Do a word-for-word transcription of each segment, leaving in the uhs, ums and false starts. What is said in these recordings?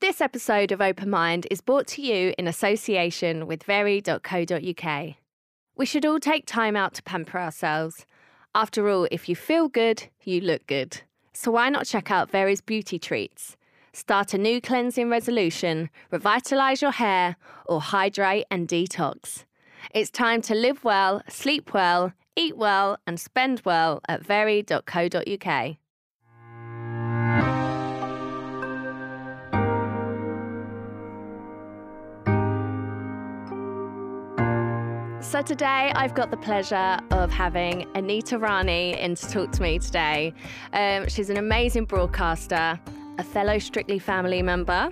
This episode of Open Mind is brought to you in association with very dot co dot uk. We should all take time out to pamper ourselves. After all, if you feel good, you look good. So why not check out Very's beauty treats? Start a new cleansing resolution, revitalise your hair, or hydrate and detox. It's time to live well, sleep well, eat well, and spend well at very dot co dot uk. So today I've got the pleasure of having Anita Rani in to talk to me today. Um, she's an amazing broadcaster, a fellow Strictly family member,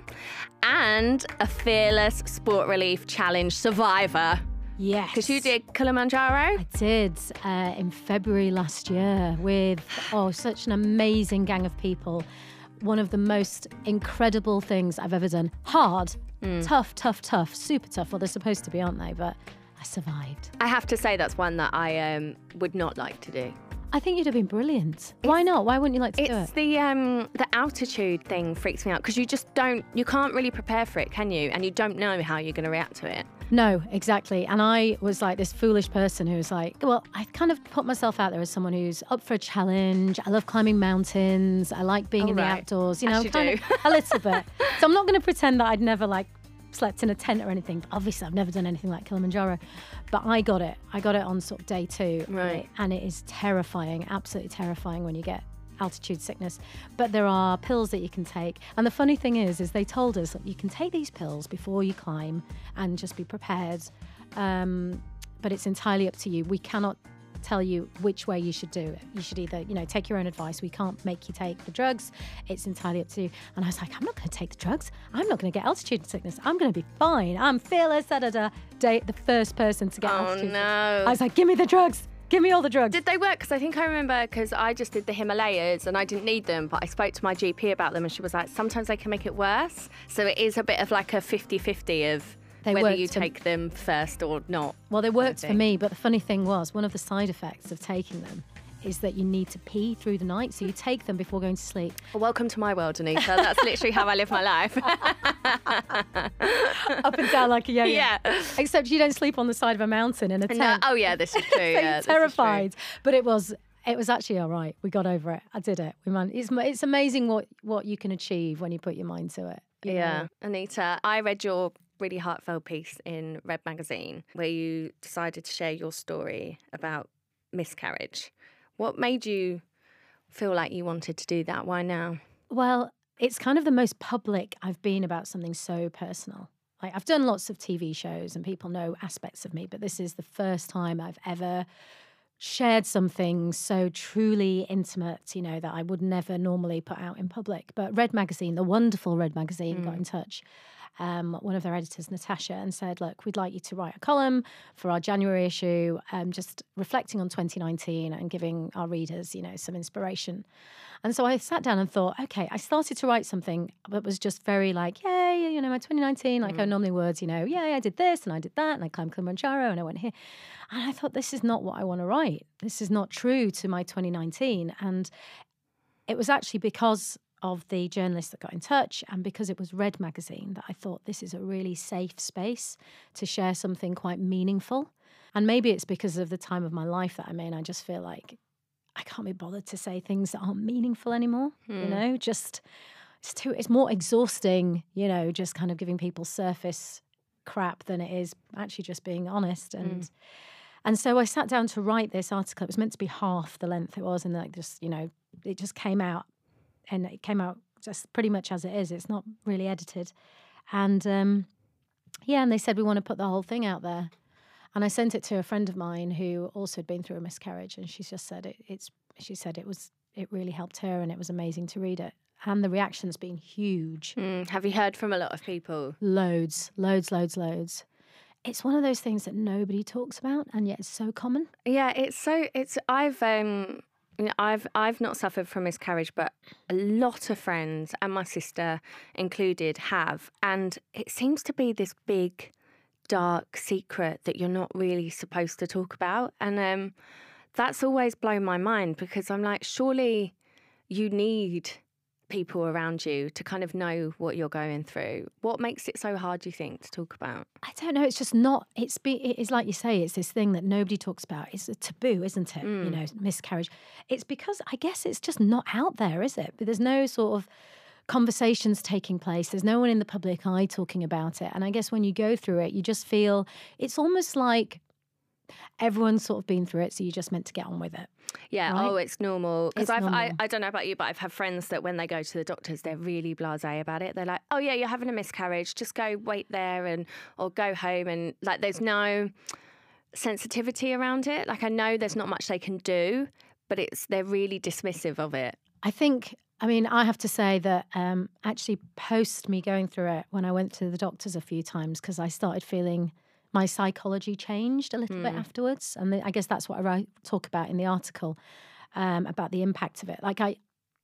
and a fearless Sport Relief Challenge survivor. Yes. Because you did Kilimanjaro? I did uh, in February last year with, oh, such an amazing gang of people. One of the most incredible things I've ever done. Hard, mm. tough, tough, tough, super tough. Well, they're supposed to be, aren't they? But I survived. I have to say that's one that I um, would not like to do. I think you'd have been brilliant. Why not? Why wouldn't you like to do it? It's the um, the altitude thing freaks me out because you just don't, you can't really prepare for it, can you? And you don't know how you're going to react to it. No, exactly. And I was like this foolish person who was like, well, I kind of put myself out there as someone who's up for a challenge. I love climbing mountains. I like being oh, in right. the outdoors, you know, As you kind do. of a little bit. So I'm not going to pretend that I'd never like slept in a tent or anything. Obviously, I've never done anything like Kilimanjaro, but I got it. I got it on sort of day two. Right. And it is terrifying, absolutely terrifying when you get altitude sickness. But there are pills that you can take. And the funny thing is, is they told us that you can take these pills before you climb and just be prepared. Um, but it's entirely up to you. We cannot tell you which way you should do it. You should either, you know, take your own advice. We can't make you take the drugs. It's entirely up to you. And I was like, I'm not going to take the drugs. I'm not going to get altitude sickness. I'm going to be fine. I'm fearless, da da da. Date the first person to get oh, altitude no. sickness. I was like, give me the drugs. Give me all the drugs. Did they work? Because I think I remember, because I just did the Himalayas and I didn't need them, but I spoke to my G P about them and she was like, sometimes they can make it worse. So it is a bit of like a fifty-fifty of They whether you worked for- take them first or not. Well, they worked I for think. me, but the funny thing was, one of the side effects of taking them is that you need to pee through the night. So you take them before going to sleep. Well, welcome to my world, Anita. That's literally how I live my life. Up and down like a yo-yo. Yeah. Except you don't sleep on the side of a mountain in a tent. No, oh, yeah, this is true. So yeah, you're this is true. terrified. But it was it was actually all right. We got over it. I did it. We man, it's it's amazing what what you can achieve when you put your mind to it. you Yeah. know? Anita, I read your really heartfelt piece in Red Magazine where you decided to share your story about miscarriage. What made you feel like you wanted to do that? Why now? Well, it's kind of the most public I've been about something so personal. Like, I've done lots of T V shows and people know aspects of me, but this is the first time I've ever shared something so truly intimate, you know, that I would never normally put out in public. But Red Magazine, the wonderful Red Magazine, mm. got in touch. Um, one of their editors, Natasha, and said, look, we'd like you to write a column for our January issue, um, just reflecting on twenty nineteen and giving our readers, you know, some inspiration. And so I sat down and thought, okay, I started to write something that was just very like, yay, you know, my twenty nineteen, like mm. I normally would, you know, yay, I did this and I did that and I climbed Kilimanjaro and I went here. And I thought, this is not what I want to write. This is not true to my twenty nineteen. And it was actually because of the journalists that got in touch and because it was Red Magazine that I thought this is a really safe space to share something quite meaningful. And maybe it's because of the time of my life that I'm in. I just feel like I can't be bothered to say things that aren't meaningful anymore, hmm. you know, just it's too, it's more exhausting, you know, just kind of giving people surface crap than it is actually just being honest. And mm. and so I sat down to write this article. It was meant to be half the length it was, and like just, you know, it just came out. And it came out just pretty much as it is. It's not really edited. And um, yeah, and they said, we want to put the whole thing out there. And I sent it to a friend of mine who also had been through a miscarriage. And she just said, it, it's, she said it was, it really helped her and it was amazing to read it. And the reaction's been huge. Mm, have you heard from a lot of people? Loads, loads, loads, loads. It's one of those things that nobody talks about and yet it's so common. Yeah, it's so, it's, I've, um, You know, I've I've not suffered from miscarriage, but a lot of friends, and my sister included, have. And it seems to be this big, dark secret that you're not really supposed to talk about. And um, that's always blown my mind because I'm like, surely you need people around you to kind of know what you're going through? What makes it so hard, do you think, to talk about? I don't know. It's just not. It's be. It's like you say. It's this thing that nobody talks about. It's a taboo, isn't it? Mm. You know, miscarriage. It's because I guess it's just not out there, is it? But there's no sort of conversations taking place. There's no one in the public eye talking about it. And I guess when you go through it, you just feel it's almost like everyone's sort of been through it, so you're just meant to get on with it. Yeah, right? oh, it's normal. Because It's I've, I, normal. I don't know about you, but I've had friends that when they go to the doctors, they're really blasé about it. They're like, oh yeah, you're having a miscarriage. Just go wait there and or go home. And like, there's no sensitivity around it. Like, I know there's not much they can do, but it's they're really dismissive of it. I think, I mean, I have to say that um, actually post me going through it, when I went to the doctors a few times, because I started feeling my psychology changed a little bit afterwards. And the, I guess that's what I write, talk about in the article, um, about the impact of it. Like I,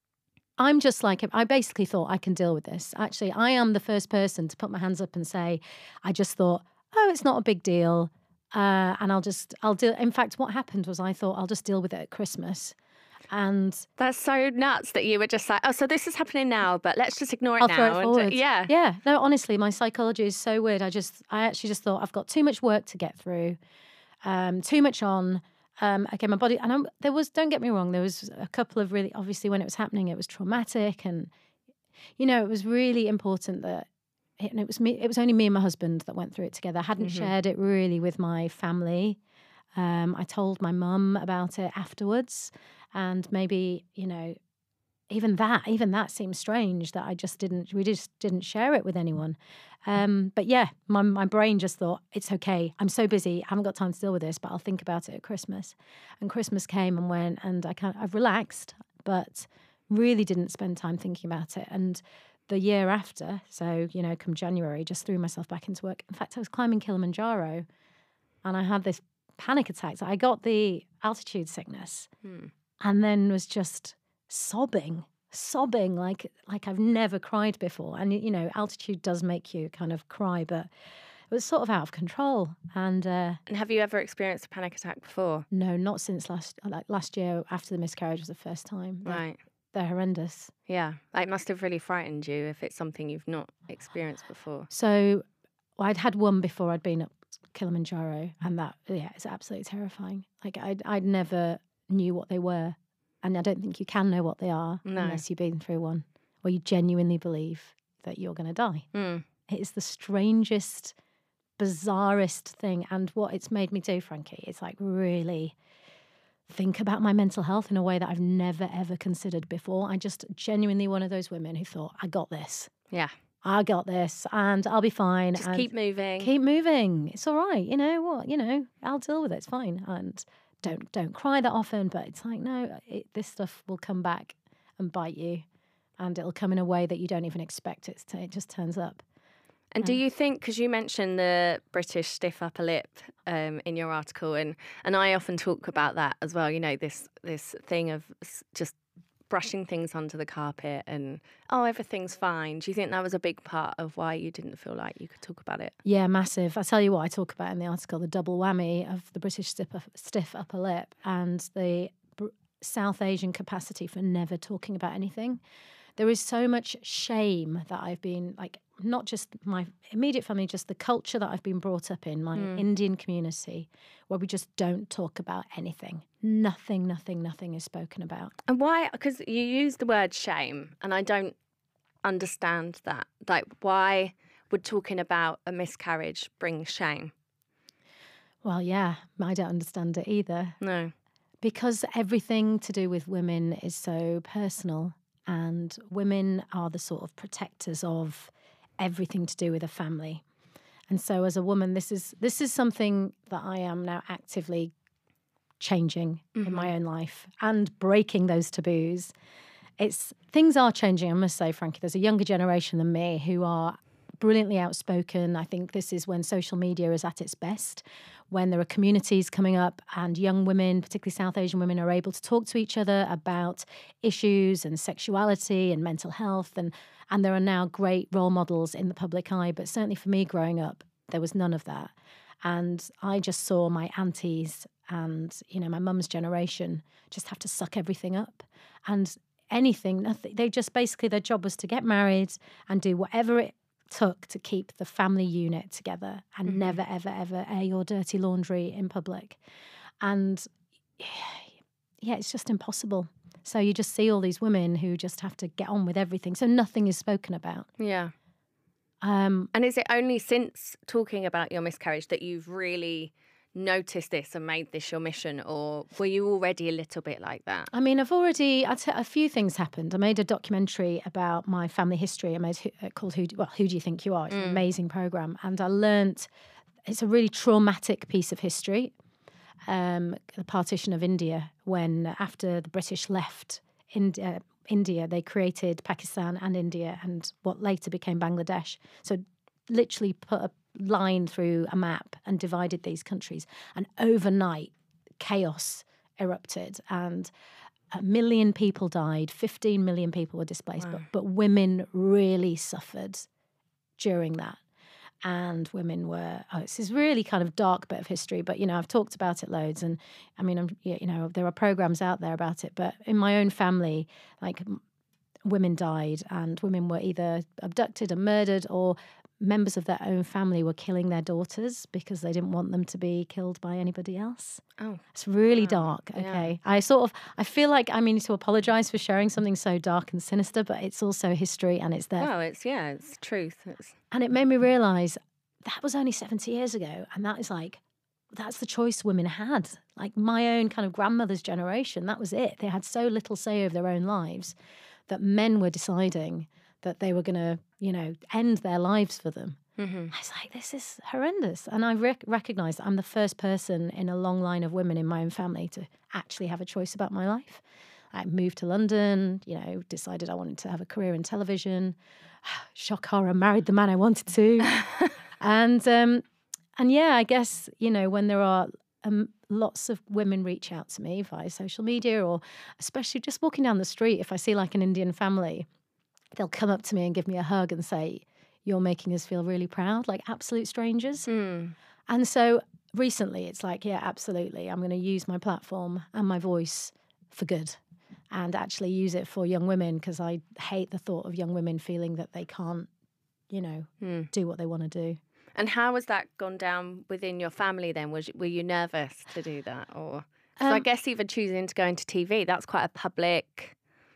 I'm just like, I basically thought I can deal with this. Actually, I am the first person to put my hands up and say, I just thought, oh, it's not a big deal. Uh, and I'll just, I'll deal. In fact, what happened was I thought I'll just deal with it at Christmas. And That's so nuts that you were just like, oh, so this is happening now, but let's just ignore it I'll now. throw it and- forward. yeah. Yeah. No, honestly, my psychology is so weird. I just, I actually just thought I've got too much work to get through, um, too much on. Um, okay, my body, and I'm, there was, don't get me wrong, there was a couple of really, obviously when it was happening, it was traumatic. And, you know, it was really important that, and it was me, it was only me and my husband that went through it together. I hadn't Mm-hmm. shared it really with my family. Um, I told my mum about it afterwards. And maybe, you know, even that, even that seems strange that I just didn't, we just didn't share it with anyone. Um, but yeah, my my brain just thought, it's okay. I'm so busy. I haven't got time to deal with this, but I'll think about it at Christmas. And Christmas came and went, and I kind of, I've relaxed, but really didn't spend time thinking about it. And the year after, so, you know, come January, just threw myself back into work. In fact, I was climbing Kilimanjaro and I had this panic attack. So I got the altitude sickness. Hmm. And then was just sobbing, sobbing like like I've never cried before. And, you know, altitude does make you kind of cry, but it was sort of out of control. And uh, And have you ever experienced a panic attack before? no, not since last like last year after the miscarriage was the first time. They're, Right. they're horrendous. Yeah. Like, it must have really frightened you if it's something you've not experienced before. So well, I'd had one before I'd been up Kilimanjaro, and that, yeah, it's absolutely terrifying. Like I'd, I'd never knew what they were. And I don't think you can know what they are No. unless you've been through one, or you genuinely believe that you're going to die. Mm. It is the strangest, bizarrest thing. And what it's made me do, Frankie, is like really think about my mental health in a way that I've never, ever considered before. I just genuinely one of those women who thought, I got this. Yeah. I got this and I'll be fine. Just and keep moving. Keep moving. It's all right. You know what? You know, I'll deal with it. It's fine. And don't don't cry that often, but it's like, no, it, this stuff will come back and bite you, and it'll come in a way that you don't even expect it to. It just turns up. And do you think, because you mentioned the British stiff upper lip um, in your article, and, and I often talk about that as well, you know, this this thing of s- just brushing things under the carpet and, oh, everything's fine. Do you think that was a big part of why you didn't feel like you could talk about it? Yeah, massive. I tell you what, I talk about in the article, the double whammy of the British stiff, stiff upper lip and the Br- South Asian capacity for never talking about anything. There is so much shame that I've been, like, not just my immediate family, just the culture that I've been brought up in, my Mm. Indian community, where we just don't talk about anything. Nothing, nothing, nothing is spoken about. And why? Because you use the word shame, and I don't understand that. Like, why would talking about a miscarriage bring shame? Well, yeah, I don't understand it either. No. Because everything to do with women is so personal, and women are the sort of protectors of everything to do with a family. And so as a woman, this is this is something that I am now actively changing in my own life and breaking those taboos. It's things are changing, I must say, Frankie. There's a younger generation than me who are brilliantly outspoken. I think this is when social media is at its best, when there are communities coming up and young women, particularly South Asian women, are able to talk to each other about issues and sexuality and mental health. And, and there are now great role models in the public eye. But certainly for me growing up, there was none of that. And I just saw my aunties and, you know, my mum's generation just have to suck everything up. And anything. Nothing. They just basically, their job was to get married and do whatever it took to keep the family unit together and mm-hmm. never, ever, ever air your dirty laundry in public. And yeah, it's just impossible. So you just see all these women who just have to get on with everything. So nothing is spoken about. Yeah. Um, and is it only since talking about your miscarriage that you've really noticed this and made this your mission, or were you already a little bit like that? I mean, I've already, I'd say a few things happened. I made a documentary about my family history. I made uh, called Who, well, Who Do You Think You Are? It's mm. an amazing program. And I learnt, it's a really traumatic piece of history. Um, the partition of India, when after the British left India, India, they created Pakistan and India and what later became Bangladesh. So literally put a line through a map and divided these countries. And overnight, chaos erupted and a million people died. fifteen million people were displaced. Wow. But, but women really suffered during that. And women were, oh, it's this really kind of dark bit of history, but, you know, I've talked about it loads. And I mean, I'm, you know, there are programs out there about it. But in my own family, like, women died and women were either abducted and murdered, or members of their own family were killing their daughters because they didn't want them to be killed by anybody else. Oh, it's really wow. dark. Okay. Yeah. I sort of, I feel like I mean to apologize for sharing something so dark and sinister, but it's also history and it's there. Well, it's, yeah, it's truth. It's... And it made me realize that was only seventy years ago. And that is like, that's the choice women had. Like my own kind of grandmother's generation, that was it. They had so little say over their own lives that men were deciding that they were going to, you know, end their lives for them. Mm-hmm. I was like, this is horrendous. And I rec- recognize that I'm the first person in a long line of women in my own family to actually have a choice about my life. I moved to London, you know, decided I wanted to have a career in television. Shock horror, married the man I wanted to. and, um, and yeah, I guess, you know, when there are um, lots of women reach out to me via social media, or especially just walking down the street, if I see like an Indian family, they'll come up to me and give me a hug and say, you're making us feel really proud, like absolute strangers. Mm. And so recently it's like, yeah, absolutely. I'm going to use my platform and my voice for good and actually use it for young women, because I hate the thought of young women feeling that they can't, you know, mm. do what they want to do. And how has that gone down within your family then? Was, were you nervous to do that? Or so um, I guess even choosing to go into T V, that's quite a public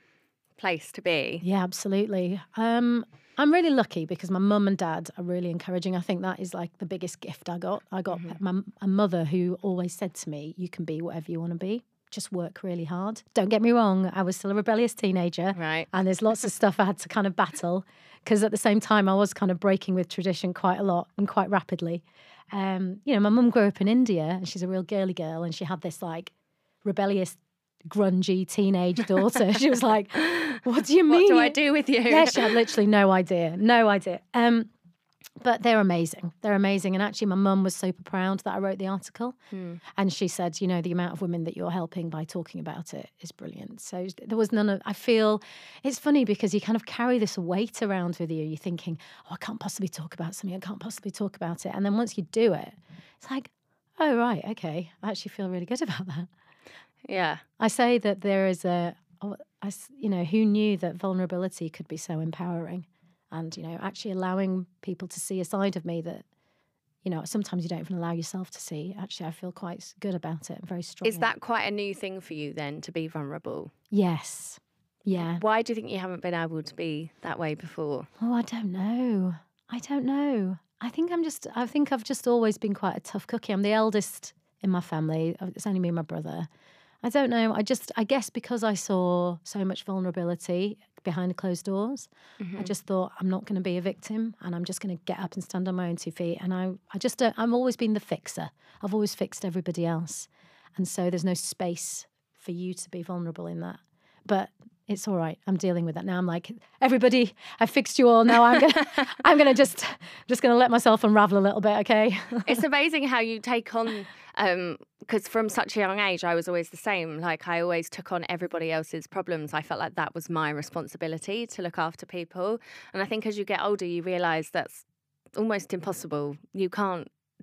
place to be. Yeah, absolutely. Um, I'm really lucky because my mum and dad are really encouraging. I think that is like the biggest gift I got. I got mm-hmm. my, a mother who always said to me, you can be whatever you want to be. Just work really hard. Don't get me wrong, I was still a rebellious teenager. Right. And there's lots of stuff I had to kind of battle, because at the same time I was kind of breaking with tradition quite a lot and quite rapidly. Um, you know, my mum grew up in India and she's a real girly girl, and she had this like rebellious, grungy teenage daughter. She was like, what do you mean? What do I do with you? Yeah, she had literally no idea. No idea. Um, but they're amazing. They're amazing. And actually my mum was super proud that I wrote the article. Hmm. And she said, you know, the amount of women that you're helping by talking about it is brilliant. So there was none of, I feel, it's funny because you kind of carry this weight around with you. You're thinking, oh, I can't possibly talk about something. I can't possibly talk about it. And then once you do it, it's like, oh, right, okay. I actually feel really good about that. Yeah. I say that there is a, I, you know, who knew that vulnerability could be so empowering? And, you know, actually allowing people to see a side of me that, you know, sometimes you don't even allow yourself to see. Actually, I feel quite good about it, very strong. Is that quite a new thing for you then, to be vulnerable? Yes. Yeah. Why do you think you haven't been able to be that way before? Oh, I don't know. I don't know. I think I'm just, I think I've just always been quite a tough cookie. I'm the eldest in my family. It's only me and my brother. I don't know. I just, I guess because I saw so much vulnerability behind closed doors, mm-hmm. I just thought I'm not going to be a victim and I'm just going to get up and stand on my own two feet. And I, I just don't, I'm always been the fixer. I've always fixed everybody else. And so there's no space for you to be vulnerable in that. But it's all right. I'm dealing with that now. I'm like, everybody, I fixed you all. Now I'm gonna, I'm gonna just, just gonna let myself unravel a little bit. Okay. It's amazing how you take on, um, because from such a young age, I was always the same. Like I always took on everybody else's problems. I felt like that was my responsibility to look after people. And I think as you get older, you realise that's almost impossible. You can't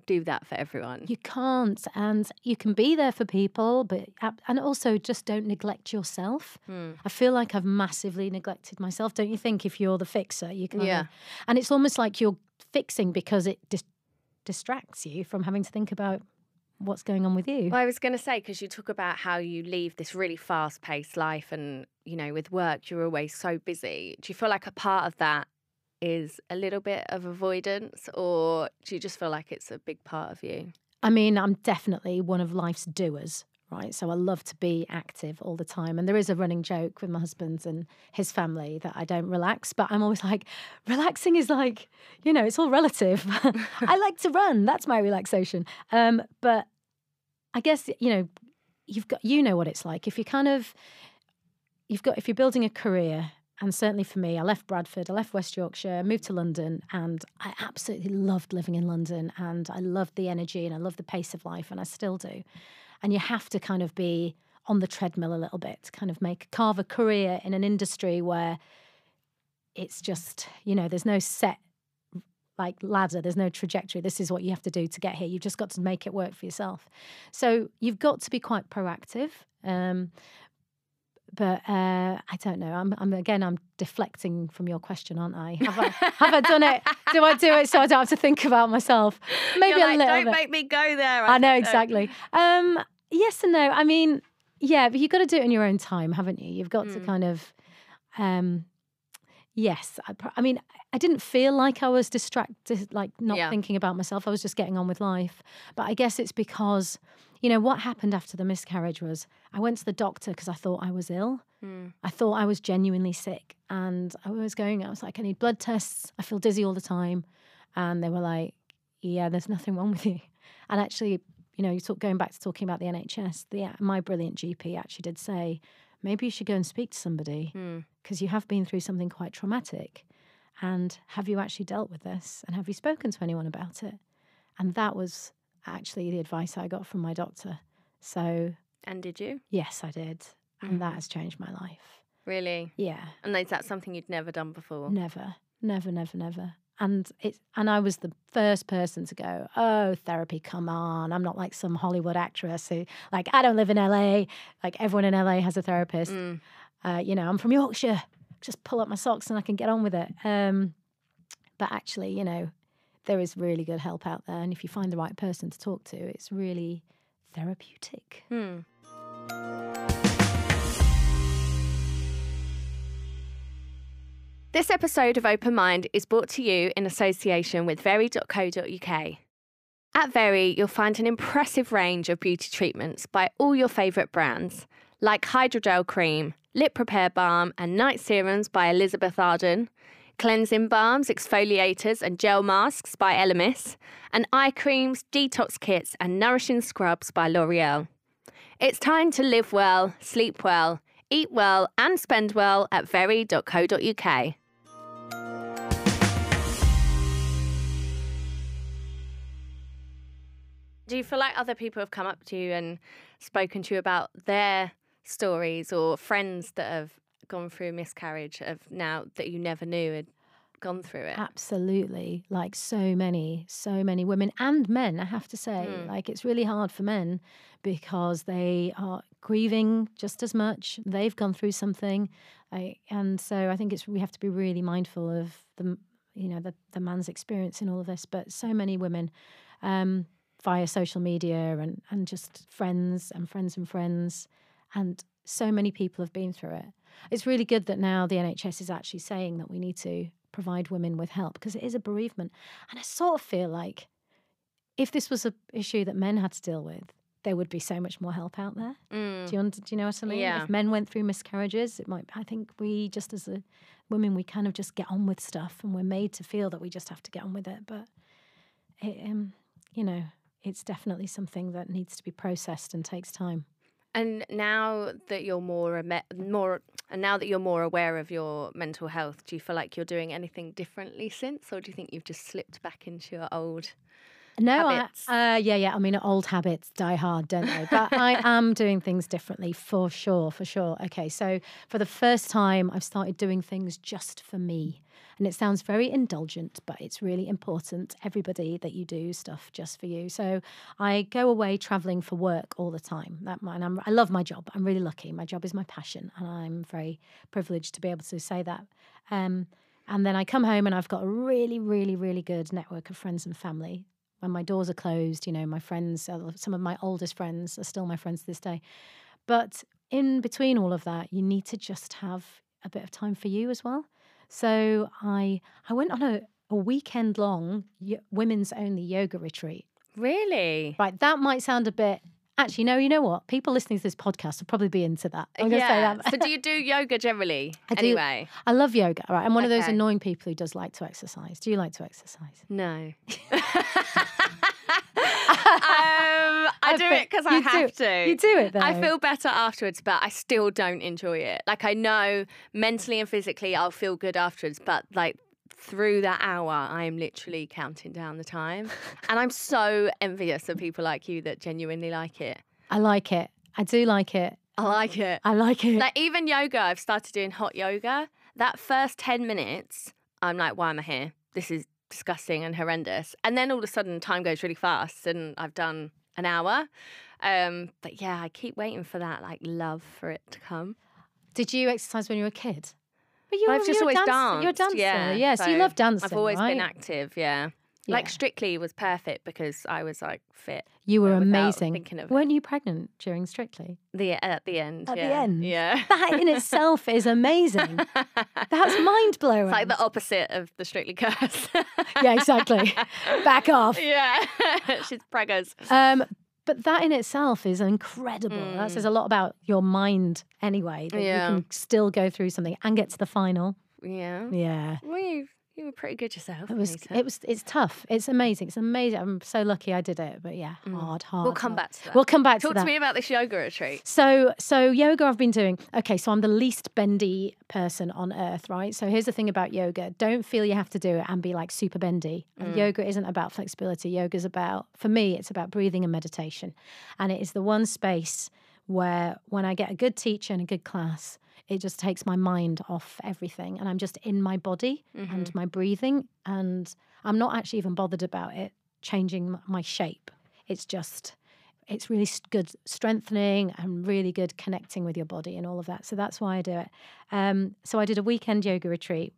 do that for everyone. You can't. And you can be there for people, but and also just don't neglect yourself. Mm. I feel like I've massively neglected myself. Don't you think if you're the fixer, you kind Yeah. of, and it's almost like you're fixing because it dis- distracts you from having to think about what's going on with you. Well, I was going to say, because you talk about how you leave this really fast-paced life and, you know, with work, you're always so busy. Do you feel like a part of that is a little bit of avoidance, or do you just feel like it's a big part of you? I mean, I'm definitely one of life's doers, right? So I love to be active all the time. And there is a running joke with my husband and his family that I don't relax, but I'm always like, relaxing is like, you know, it's all relative. I like to run. That's my relaxation. Um, but I guess, you know, you've got, you know what it's like. If you kind of, you've got, if you're building a career, and certainly for me, I left Bradford, I left West Yorkshire, moved to London, and I absolutely loved living in London, and I loved the energy and I loved the pace of life, and I still do. And you have to kind of be on the treadmill a little bit to kind of make, carve a career in an industry where it's just, you know, there's no set like ladder, there's no trajectory. This is what you have to do to get here. You've just got to make it work for yourself. So you've got to be quite proactive. Um, But uh, I don't know. I'm, I'm again. I'm deflecting from your question, aren't I? Have I, have I done it? Do I do it so I don't have to think about myself? Maybe You're a like, little don't bit. make me go there. I, I know don't exactly. Um, yes and no. I mean, yeah, but you've got to do it in your own time, haven't you? You've got mm. to kind of. Um, yes, I, I mean, I didn't feel like I was distracted, like not Yeah. thinking about myself. I was just getting on with life. But I guess it's because, you know, what happened after the miscarriage was I went to the doctor because I thought I was ill. Mm. I thought I was genuinely sick, and I was going, I was like, I need blood tests. I feel dizzy all the time. And they were like, yeah, there's nothing wrong with you. And actually, you know, you talk, going back to talking about the N H S, the, my brilliant G P actually did say, maybe you should go and speak to somebody because mm. you have been through something quite traumatic. And have you actually dealt with this? And have you spoken to anyone about it? And that was actually the advice I got from my doctor. So. And did you? Yes, I did. And that has changed my life. Really? Yeah. And is that something you'd never done before? Never, never, never, never. And it, and I was the first person to go, oh, therapy, come on. I'm not like some Hollywood actress who, like, I don't live in L A. Like, everyone in L A has a therapist. Mm. Uh, you know, I'm from Yorkshire. Just pull up my socks and I can get on with it. Um, but actually, you know, there is really good help out there. And if you find the right person to talk to, it's really therapeutic. Hmm. This episode of Open Mind is brought to you in association with very dot co dot uk. At Very, you'll find an impressive range of beauty treatments by all your favourite brands, like Hydrogel Cream, Lip Repair Balm and Night Serums by Elizabeth Arden, cleansing balms, exfoliators and gel masks by Elemis, and eye creams, detox kits and nourishing scrubs by L'Oreal. It's time to live well, sleep well, eat well and spend well at very dot co dot uk. Do you feel like other people have come up to you and spoken to you about their stories, or friends that have gone through a miscarriage of now that you never knew had gone through it? Absolutely. Like so many, so many women and men, I have to say. Mm. Like it's really hard for men because they are grieving just as much. They've gone through something. I, and so I think it's we have to be really mindful of the, you know, the, the man's experience in all of this. But so many women, um, via social media and, and just friends and friends and friends. And so many people have been through it. It's really good that now the N H S is actually saying that we need to provide women with help because it is a bereavement. And I sort of feel like if this was an issue that men had to deal with, there would be so much more help out there. Mm. Do you do you know what I mean? Yeah. If men went through miscarriages, it might. I think we just as a women, we kind of just get on with stuff, and we're made to feel that we just have to get on with it. But it, um, you know, it's definitely something that needs to be processed and takes time. And now that you're more more, and now that you're more aware of your mental health, do you feel like you're doing anything differently since, or do you think you've just slipped back into your old no, habits? I, uh, yeah, yeah. I mean, old habits die hard, don't they? But I am doing things differently for sure, for sure. Okay, so for the first time, I've started doing things just for me. And it sounds very indulgent, but it's really important, everybody, that you do stuff just for you. So I go away traveling for work all the time. That and I'm, I love my job. I'm really lucky. My job is my passion, and I'm very privileged to be able to say that. Um, and then I come home and I've got a really, really, really good network of friends and family. When my doors are closed, you know, my friends, some of my oldest friends are still my friends to this day. But in between all of that, you need to just have a bit of time for you as well. So I I went on a, a weekend long women's only yoga retreat. Really? Right, that might sound a bit. Actually, no, you know what? People listening to this podcast will probably be into that. I'm going to yeah. say that. So do you do yoga generally? I do. Anyway. I love yoga, right? I'm one okay. of those annoying people who does like to exercise. Do you like to exercise? No. Um, I do it because I have do, to. You do it though. I feel better afterwards, but I still don't enjoy it. Like I know mentally and physically I'll feel good afterwards, but like through that hour, I am literally counting down the time. And I'm so envious of people like you that genuinely like it. I like it. I do like it. I like it. I like it. Like even yoga, I've started doing hot yoga. That first ten minutes, I'm like, why am I here? This is disgusting and horrendous. And then all of a sudden time goes really fast and I've done an hour. Um, but yeah, I keep waiting for that like love for it to come. Did you exercise when you were a kid? But you Well, were, I've just you were always dance- danced. You're a dancer. Yeah, Yeah, so, so you love dancing. I've always right? been active, yeah. Yeah. Like Strictly was perfect because I was like fit. You were without amazing. thinking of Weren't you pregnant during Strictly? The at the end. At yeah. the end? Yeah. That in itself is amazing. That's mind blowing. It's like the opposite of the Strictly curse. Yeah, exactly. Back off. Yeah. She's preggers. Um, but that in itself is incredible. Mm. That says a lot about your mind anyway, that Yeah. you can still go through something and get to the final. Yeah. Yeah. Well, you, you were pretty good yourself. It was, Anita. it was, it's tough. It's amazing. It's amazing. I'm so lucky I did it. But yeah, hard, hard. We'll come hard. back to that. We'll come back Talk to that. to me about this yoga retreat. So, so yoga I've been doing. Okay, so I'm the least bendy person on earth, right? So here's the thing about yoga. Don't feel you have to do it and be like super bendy. Mm. Yoga isn't about flexibility. Yoga's about, for me, it's about breathing and meditation. And it is the one space where when I get a good teacher and a good class, it just takes my mind off everything. And I'm just in my body Mm-hmm. and my breathing. And I'm not actually even bothered about it changing my shape. It's just, it's really good strengthening and really good connecting with your body and all of that. So that's why I do it. Um, so I did a weekend yoga retreat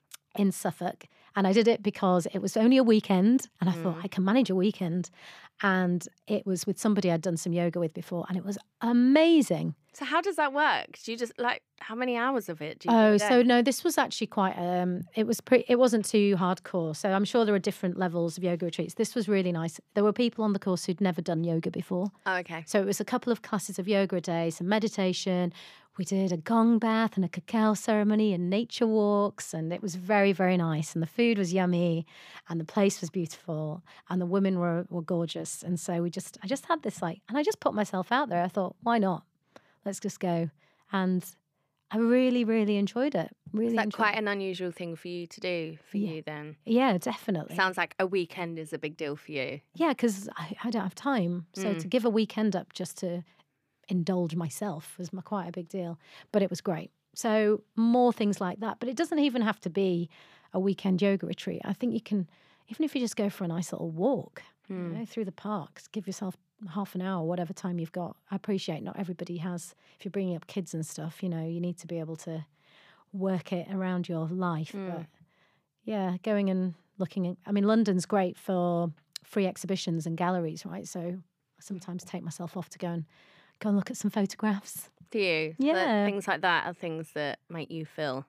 in Suffolk. And I did it because it was only a weekend. And I mm. thought, I can manage a weekend. And it was with somebody I'd done some yoga with before. And it was amazing. So how does that work? Do you just like how many hours of it do you do Oh, a day? so no, this was actually quite um it was pretty it wasn't too hardcore. So I'm sure there are different levels of yoga retreats. This was really nice. There were people on the course who'd never done yoga before. Oh, okay. So it was a couple of classes of yoga a day, some meditation. We did a gong bath and a cacao ceremony and nature walks, and it was very, very nice. And the food was yummy, and the place was beautiful, and the women were, were gorgeous. And so we just, I just had this like, and I just put myself out there. I thought, why not? Let's just go. And I really, really enjoyed it. Really, Is that enjoyed quite it. an unusual thing for you to do for Yeah. you then? Yeah, definitely. Sounds like a weekend is a big deal for you. Yeah, because I, I don't have time. So Mm. to give a weekend up just to indulge myself was my, quite a big deal. But it was great. So more things like that. But it doesn't even have to be a weekend yoga retreat. I think you can, even if you just go for a nice little walk, you know, through the parks, give yourself half an hour, whatever time you've got. I appreciate not everybody has, if you're bringing up kids and stuff, you know, you need to be able to work it around your life. Mm. But yeah, going and looking at, I mean, London's great for free exhibitions and galleries, right? So I sometimes take myself off to go and go and look at some photographs. Do you? Yeah. That things like that are things that make you feel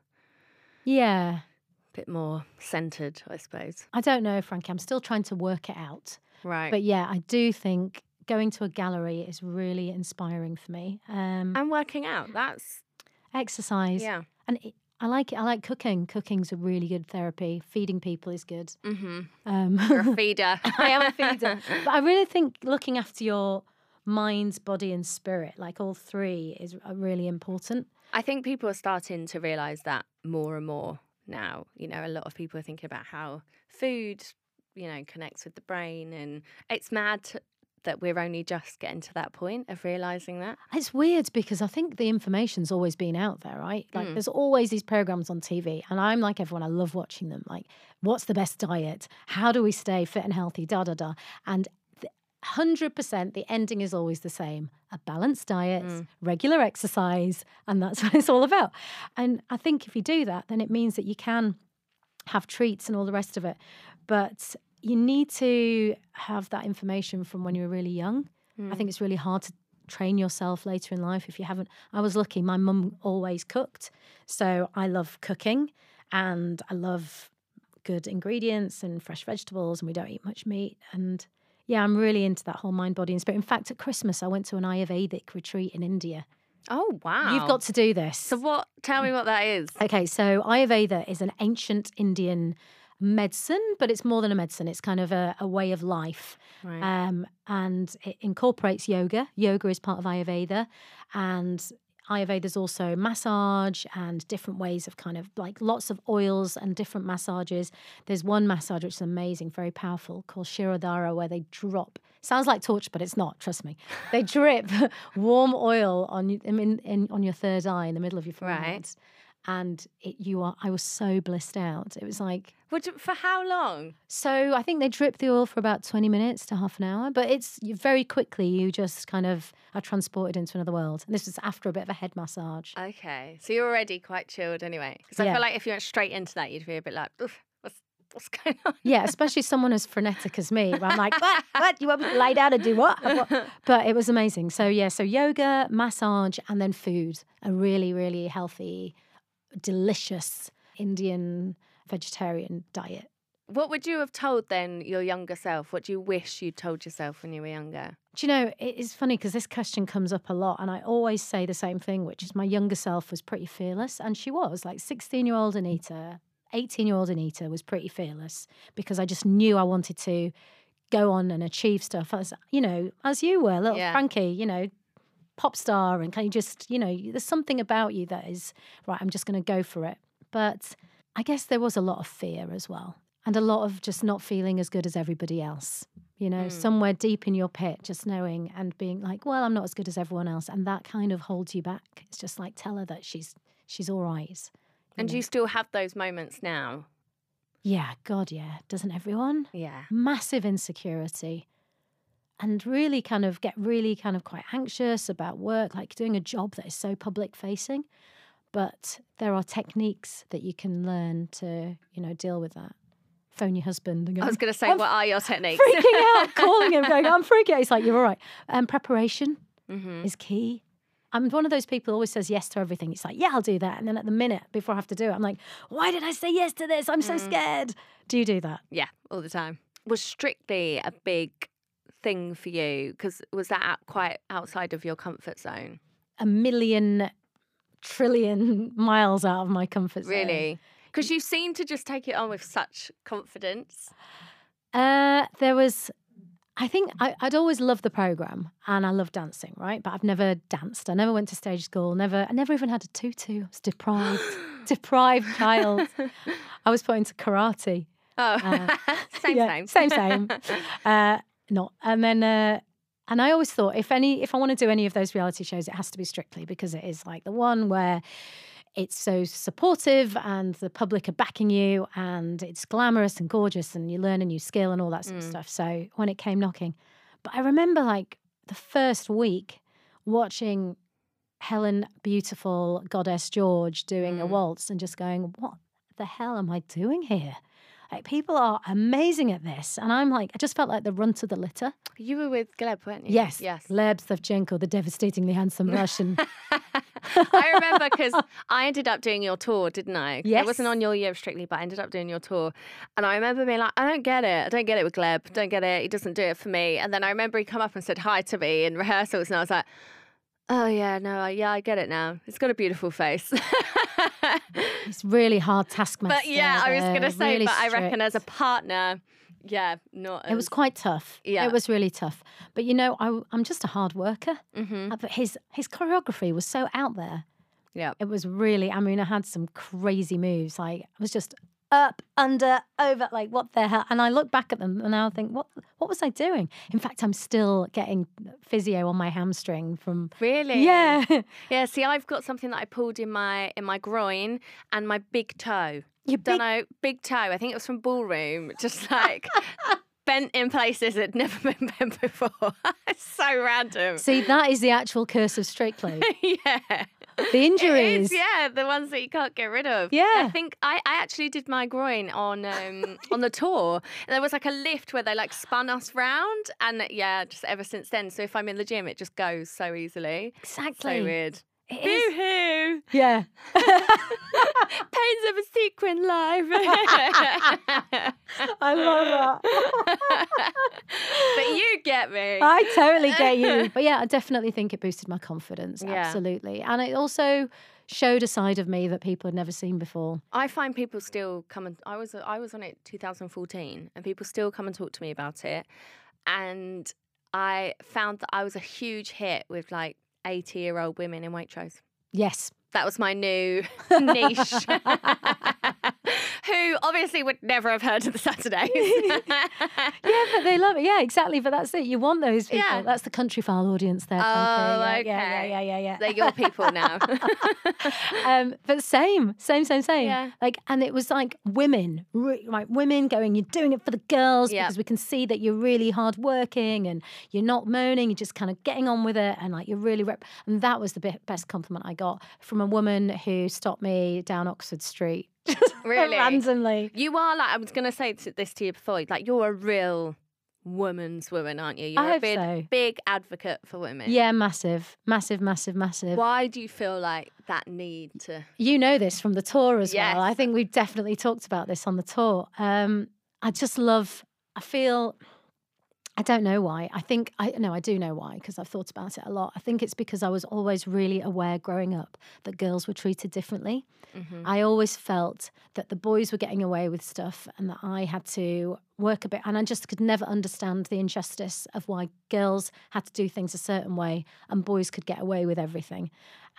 Yeah. a bit more centred, I suppose. I don't know, Frankie. I'm still trying to work it out. Right. But yeah, I do think going to a gallery is really inspiring for me. Um, and working out, that's, exercise. yeah. And it, I like it. I like cooking. Cooking's a really good therapy. Feeding people is good. Mm-hmm. Um, You're a feeder. I am a feeder. But I really think looking after your mind, body and spirit, like all three, is uh, really important. I think people are starting to realise that more and more now. You know, a lot of people are thinking about how food, you know, connects with the brain, and it's mad to, that we're only just getting to that point of realising that? It's weird because I think the information's always been out there, right? Like Mm. there's always these programs on T V and I'm like everyone, I love watching them. Like, what's the best diet? How do we stay fit and healthy? Da, da, da. And the, one hundred percent the ending is always the same. A balanced diet, Mm. regular exercise, and that's what it's all about. And I think if you do that, then it means that you can have treats and all the rest of it. But you need to have that information from when you're really young. Mm. I think it's really hard to train yourself later in life if you haven't. I was lucky. My mum always cooked. So I love cooking and I love good ingredients and fresh vegetables, and we don't eat much meat. And yeah, I'm really into that whole mind, body and spirit. In fact, at Christmas, I went to an Ayurvedic retreat in India. Oh, wow. You've got to do this. So what, tell me what that is. Okay, so Ayurveda is an ancient Indian medicine, but it's more than a medicine. It's kind of a, a way of life. Right. Um, and it incorporates yoga. Yoga is part of Ayurveda. And Ayurveda's also massage and different ways of kind of like lots of oils and different massages. There's one massage which is amazing, very powerful, called Shirodhara, where they drop, sounds like torture, but it's not, trust me. They drip warm oil on you, in, in, on your third eye in the middle of your forehead. Right. And it, you are, I was so blissed out. It was like, Would you- for how long? so I think they drip the oil for about twenty minutes to half an hour, but it's you, very quickly you just kind of are transported into another world. And this was after a bit of a head massage. Okay. So you're already quite chilled anyway. Because I Yeah. feel like if you went straight into that, you'd be a bit like, Oof, what's, what's going on? Yeah, especially someone as frenetic as me, where I'm like, what? What? You want me to lie down and do what? What? But it was amazing. So yeah, so yoga, massage, and then food. A really, really healthy, delicious Indian vegetarian diet. What would you have told then your younger self? What do you wish you'd told yourself when you were younger? Do you know, it is funny because this question comes up a lot and I always say the same thing, which is my younger self was pretty fearless. And she was, like sixteen-year-old Anita, eighteen-year-old Anita was pretty fearless because I just knew I wanted to go on and achieve stuff as, you know, as you were, little Yeah. Frankie, you know, pop star, and can you just, you know, there's something about you that is, right, I'm just going to go for it. But I guess there was a lot of fear as well. And a lot of just not feeling as good as everybody else, you know, Mm. somewhere deep in your pit, just knowing and being like, well, I'm not as good as everyone else. And that kind of holds you back. It's just like, tell her that she's she's all right. you And do know. you still have those moments now? Yeah, God, yeah. Doesn't everyone? Yeah. Massive insecurity. And really kind of get really kind of quite anxious about work, like doing a job that is so public facing. But there are techniques that you can learn to, you know, deal with that. Phone your husband and go, I was going to say, I'm what are your techniques? freaking out, calling him, going, I'm freaking out. He's like, you're all right. Um, preparation hmm is key. I'm one of those people who always says yes to everything. It's like, yeah, I'll do that. And then at the minute before I have to do it, I'm like, why did I say yes to this? I'm so Mm. scared. Do you do that? Yeah, all the time. Was Strictly a big thing for you? Because was that out, quite outside of your comfort zone? A million trillion miles out of my comfort zone. Really? Because you seem to just take it on with such confidence. Uh, there was, I think I, I'd always loved the program and I love dancing, right? But I've never danced. I never went to stage school. Never, I never even had a tutu. I was deprived, deprived child. I was put into karate. Oh, Uh, same, Yeah, same. same, same. uh, not, and then, uh, and I always thought if any, if I want to do any of those reality shows, it has to be Strictly because it is like the one where it's so supportive and the public are backing you and it's glamorous and gorgeous and you learn a new skill and all that sort of Mm. stuff. So when it came knocking, but I remember like the first week watching Helen Beautiful, Goddess George doing a Mm. waltz and just going, what the hell am I doing here? Like people are amazing at this. And I'm like, I just felt like the runt of the litter. You were with Gleb, weren't you? Yes. Yes. Gleb Savchenko, the devastatingly handsome Russian. I remember because I ended up doing your tour, didn't I? Yes. I wasn't on your year of Strictly, but I ended up doing your tour. And I remember being like, I don't get it. I don't get it with Gleb. Don't get it. He doesn't do it for me. And then I remember he come up and said hi to me in rehearsals. And I was like, oh, yeah, no, I- yeah, I get it now. He's got a beautiful face. It's really hard taskmaster. But yeah, I was going to uh, say, really but I reckon as a strict. partner, yeah, not as... It was quite tough. Yeah. It was really tough. But you know, I, I'm just a hard worker. hmm Uh, But his his choreography was so out there. Yeah. It was really, I mean, I had some crazy moves. Like, I was just up, under, over, like what the hell? And I look back at them and I think, what what was I doing? In fact, I'm still getting physio on my hamstring from... Really? Yeah. Yeah, see, I've got something that I pulled in my in my groin and my big toe. Your Don't big- know, big toe. I think it was from ballroom. Just like bent in places that had never been bent before. It's so random. See, that is the actual curse of straight clothes. Yeah. The injuries. It is, yeah, the ones that you can't get rid of. Yeah. I think I, I actually did my groin on um, on the tour. And there was like a lift where they like spun us round. And yeah, just ever since then. So if I'm in the gym, it just goes so easily. Exactly. So weird. It Boo is. hoo. Yeah. Pains of a sequin life. I love that. But you get me. I totally get you. But yeah, I definitely think it boosted my confidence. Yeah. Absolutely. And it also showed a side of me that people had never seen before. I find people still come and I was I was on it two thousand fourteen and people still come and talk to me about it. And I found that I was a huge hit with like eighty year old women in Waitrose. Yes. That was my new niche. Who obviously would never have heard of the Saturdays. Yeah, but they love it. Yeah, exactly. But that's it. You want those people. Yeah. That's the country file audience there. Oh, Frankie. okay. Yeah, yeah, yeah, yeah, yeah. They're your people now. um, but same, same, same, same. Yeah. Like, and it was like women, re- like women going, you're doing it for the girls Yeah. because we can see that you're really hardworking and you're not moaning, you're just kind of getting on with it, and like you're really. Rep- and that was the be- best compliment I got from a woman who stopped me down Oxford Street. Really? Randomly. You are like, I was going to say to- this to you before, like you're a real woman's woman, aren't you? You're I a hope big, so. big advocate for women. Yeah, massive, massive, massive, massive. Why do you feel like that need to? You know this from the tour as Yes. well. I think we've definitely talked about this on the tour. Um, I just love, I feel, I don't know why. I think, I no, I do know why because I've thought about it a lot. I think it's because I was always really aware growing up that girls were treated differently. Mm-hmm. I always felt that the boys were getting away with stuff and that I had to work a bit. And I just could never understand the injustice of why girls had to do things a certain way and boys could get away with everything.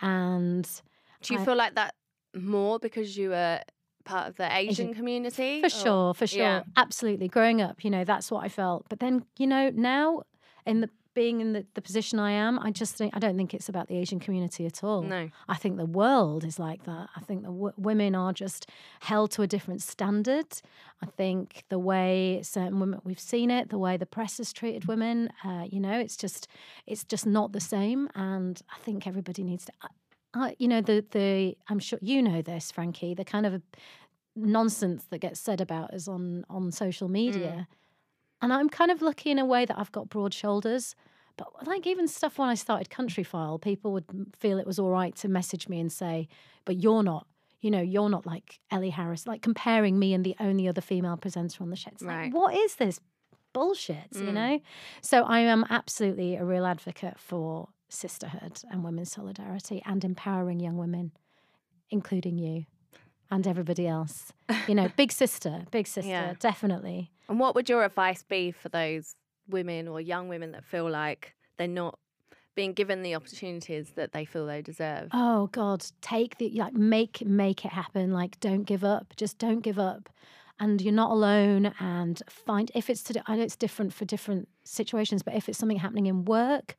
And Do you I- feel like that more because you were part of the Asian, Asian- community? For or- sure, for sure. Yeah. Absolutely. Growing up, you know, that's what I felt. But then, you know, now in the being in the, the position I am, I just think I don't think it's about the Asian community at all. No. I think the world is like that. I think the w- women are just held to a different standard. I think the way certain women, we've seen it, the way the press has treated women, uh, you know, it's just it's just not the same. And I think everybody needs to. I, you know, the the I'm sure you know this, Frankie, the kind of nonsense that gets said about us on on social media. And I'm kind of lucky in a way that I've got broad shoulders. But like even stuff when I started Country File, people would feel it was all right to message me and say, but you're not, you know, you're not like Ellie Harris, like comparing me and the only other female presenter on the show. It's like, Right. what is this bullshit, you Mm. know? So I am absolutely a real advocate for sisterhood and women's solidarity and empowering young women, including you and everybody else. You know, big sister, big sister, Yeah. definitely. And what would your advice be for those women or young women that feel like they're not being given the opportunities that they feel they deserve? Oh God, take the like make make it happen. Like don't give up. Just don't give up. And you're not alone. And find if it's to I know it's different for different situations, but if it's something happening in work,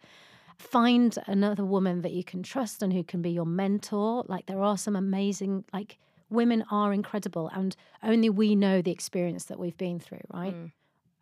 find another woman that you can trust and who can be your mentor. Like there are some amazing like women are incredible, and only we know the experience that we've been through, right? Mm.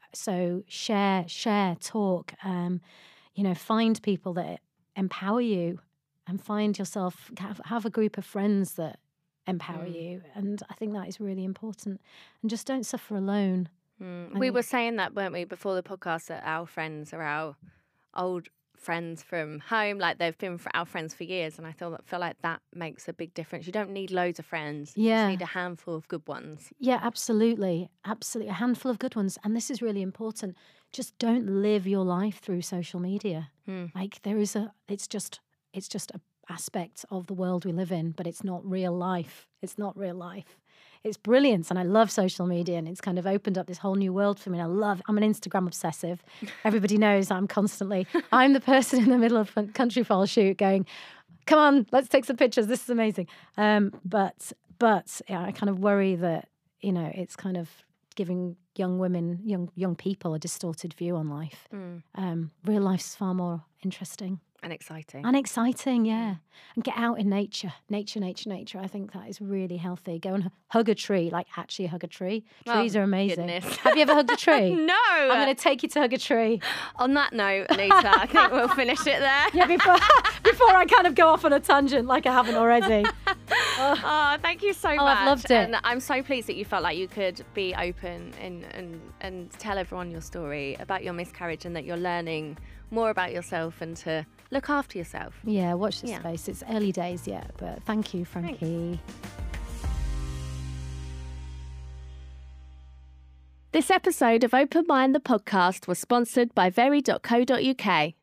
So share, share, talk. Um, you know, find people that empower you, and find yourself have, have a group of friends that empower Mm. you. And I think that is really important. And just don't suffer alone. Mm. I We think- were saying that, weren't we, before the podcast, that our friends are our old friends from home. Like they've been for our friends for years, and I feel feel like that makes a big difference. You don't need loads of friends. You Yeah. just need a handful of good ones. Yeah, absolutely. Absolutely. A handful of good ones. And this is really important. Just don't live your life through social media. Mm. Like there is a, it's just, it's just a aspect of the world we live in, but it's not real life. It's not real life. It's brilliant. And I love social media, and it's kind of opened up this whole new world for me. And I love, I'm an Instagram obsessive. Everybody knows I'm constantly, I'm the person in the middle of a Country File shoot going, come on, let's take some pictures. This is amazing. Um, but, but yeah, I kind of worry that, you know, it's kind of giving young women, young young people a distorted view on life. Mm. Um, real life's far more interesting. And exciting. And exciting, yeah. And get out in nature. Nature, nature, nature. I think that is really healthy. Go and hug a tree, like actually hug a tree. Trees oh, are amazing. Goodness. Have you ever hugged a tree? No. I'm going to take you to hug a tree. On that note, Anita, I think we'll finish it there. Yeah, before, before I kind of go off on a tangent like I haven't already. Oh, oh thank you so oh, much. I've loved it. And I'm so pleased that you felt like you could be open and, and, and tell everyone your story about your miscarriage and that you're learning more about yourself and to look after yourself. Yeah, watch this yeah. space. It's early days yet, but thank you, Frankie. Thanks. This episode of Open Mind the podcast was sponsored by very dot co dot uk.